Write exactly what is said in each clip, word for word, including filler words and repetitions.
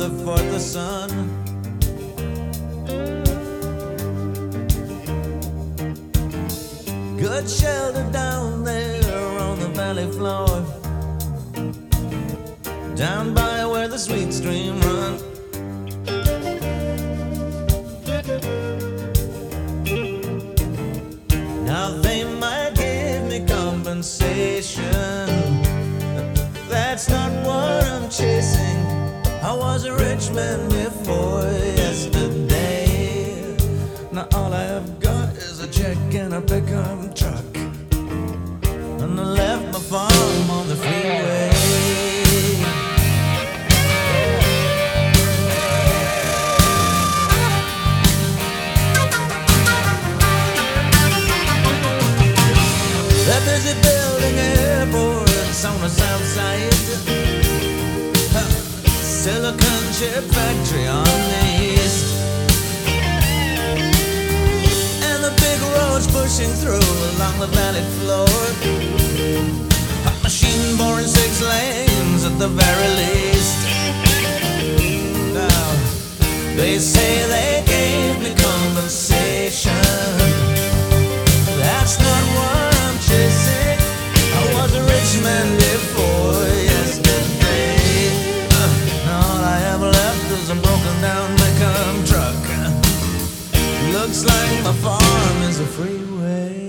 the fourth of sun. Good shelter down there on the valley floor, down by where the sweet stream runs. Now they might give me compensation, that's not what I'm chasing. I was a rich man before yesterday. Now all I have got is a check and a pickup truck, and I left my farm on the freeway. They're busy building airports on the south side, Silicon chip factory on the east, and the big roads pushing through along the valley floor. A machine boring six lanes at the very least. Now they say they gave me compensation, that's not what I'm chasing. I was a rich man before yesterday. All I have left is a broken down pickup truck. Looks like my farm is a freeway.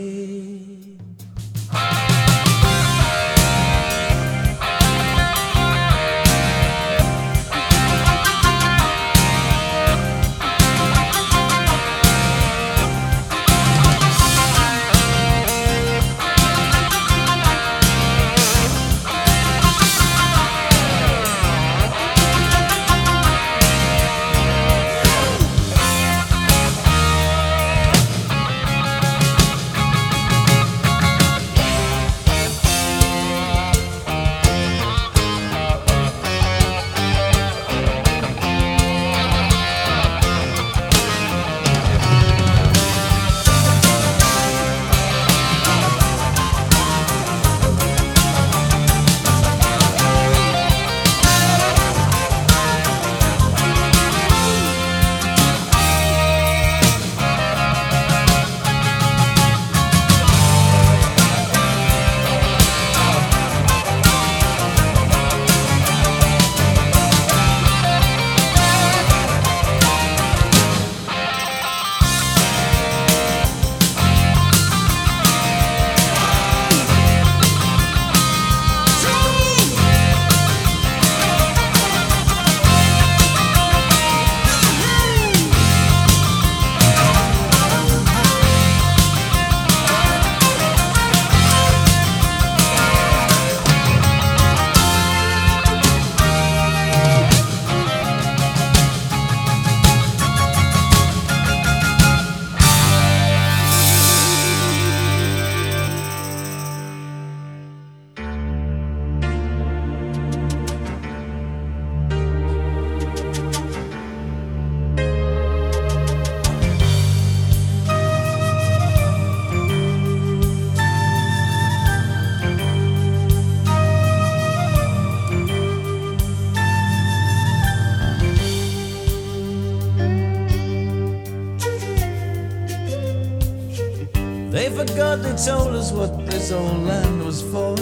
They forgot they told us what this old land was for.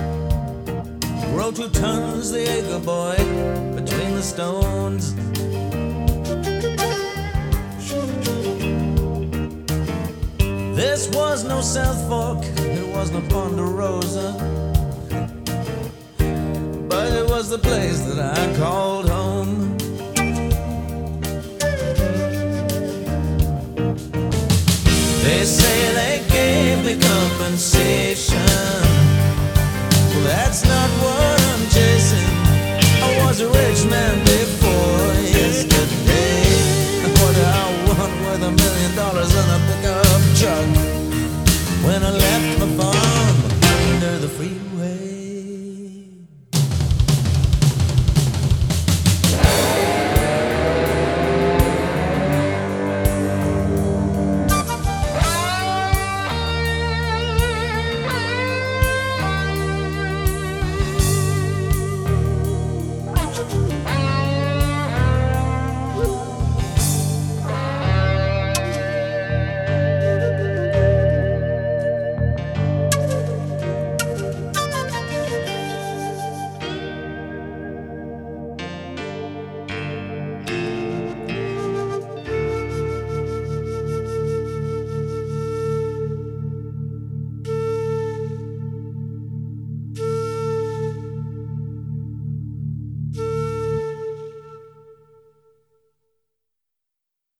Grow two tons the acre, boy, between the stones. This was no South Fork, it was no Ponderosa, but it was the place that I called home. They say they gave me compensation, well, that's not what I'm chasing. I was a rich man before yesterday. What I want worth a million dollars in a pickup truck when I left